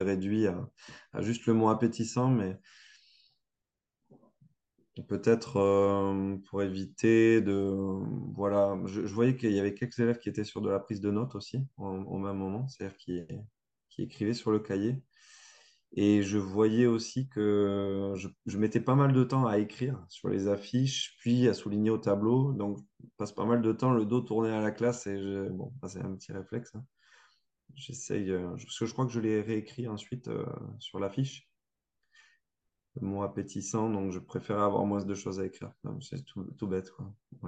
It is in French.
réduit à juste le mot appétissant, mais peut-être pour éviter de... Voilà, je voyais qu'il y avait quelques élèves qui étaient sur de la prise de notes aussi au même moment, c'est-à-dire qui écrivaient sur le cahier. Et je voyais aussi que je mettais pas mal de temps à écrire sur les affiches, puis à souligner au tableau. Donc, je passe pas mal de temps le dos tourné à la classe et bon, ça, c'est un petit réflexe, hein. J'essaye, parce que je crois que je l'ai réécrit ensuite sur l'affiche, le mot appétissant, donc je préfère avoir moins de choses à écrire. Non, c'est tout bête, quoi.